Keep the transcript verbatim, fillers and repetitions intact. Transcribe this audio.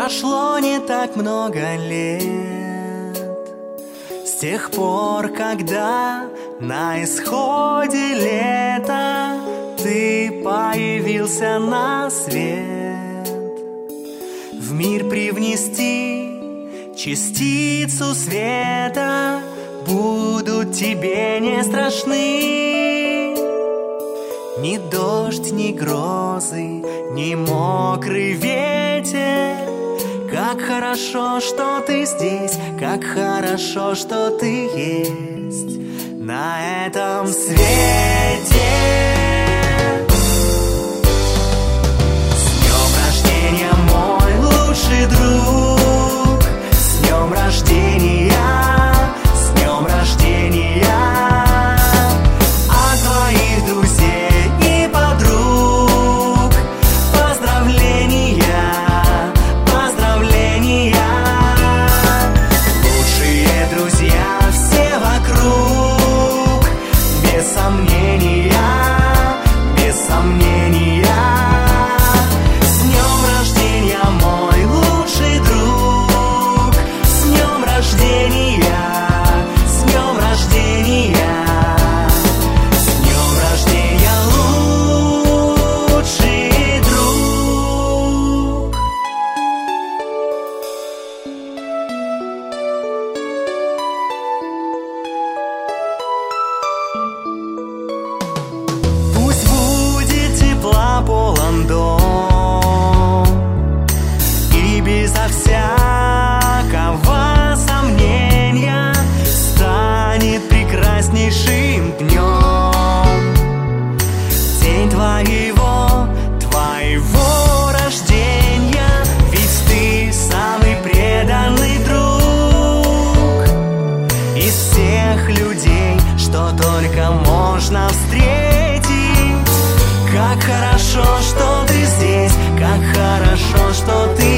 прошло не так много лет с тех пор, когда на исходе лета ты появился на свет. В мир привнести частицу света будут тебе не страшны ни дождь, ни грозы, ни мокрый ветер. Как хорошо, что ты здесь, как хорошо, что ты есть на этом свете. С днем рождения, мой лучший друг, с днем рождения, с днем рождения. От твоих друзей и подруг поздравления, поздравления. Лучшие друзья все вокруг, без сомнения, без сомнения. С днем рождения, мой лучший друг, с днем рождения, с днем рождения. С днем рождения, лучший друг. Пусть будет тепла полон дом, и безо всякого сомнения станет прекраснейшим днем день твоего, твоего рождения. Ведь ты самый преданный друг из всех людей, что только можно встретить. Как хорошо, что ты здесь, как хорошо, что ты